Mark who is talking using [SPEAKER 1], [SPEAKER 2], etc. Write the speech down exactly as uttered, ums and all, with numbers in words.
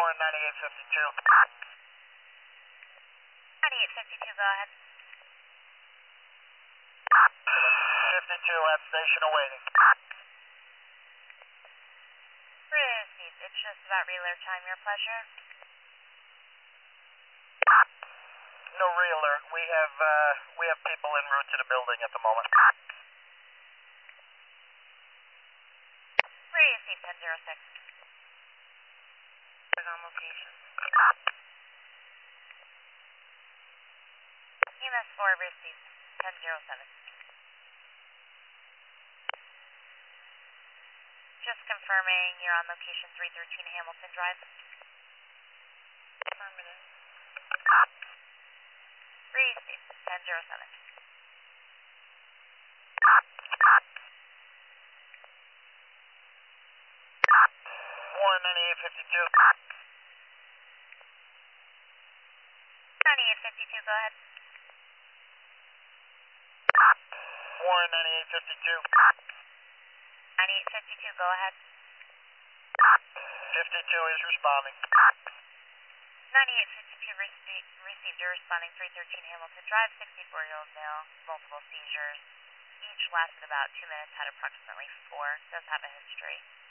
[SPEAKER 1] Warren ninety-eight fifty-two.
[SPEAKER 2] ninety-eight fifty-two, go ahead.
[SPEAKER 1] fifty-two at station awaiting.
[SPEAKER 2] Received. It's just about relay time, your pleasure.
[SPEAKER 1] No re-alert. We have uh, we have people en route to the building at the moment.
[SPEAKER 2] Received, ten zero six. On location. E M S four received, ten zero seven. Just confirming you're on location three thirteen Hamilton Drive. Affirmative. Received, ten zero seven.
[SPEAKER 1] Warren ninety-eight fifty-two.
[SPEAKER 2] ninety-eight fifty-two, go ahead.
[SPEAKER 1] Warren ninety-eight fifty-two.
[SPEAKER 2] ninety-eight fifty-two, go ahead.
[SPEAKER 1] fifty-two is responding.
[SPEAKER 2] ninety-eight fifty-two received, received. You're responding three thirteen Hamilton Drive, sixty-four-year-old male, multiple seizures. Each lasted about two minutes, had approximately four. Does have a history.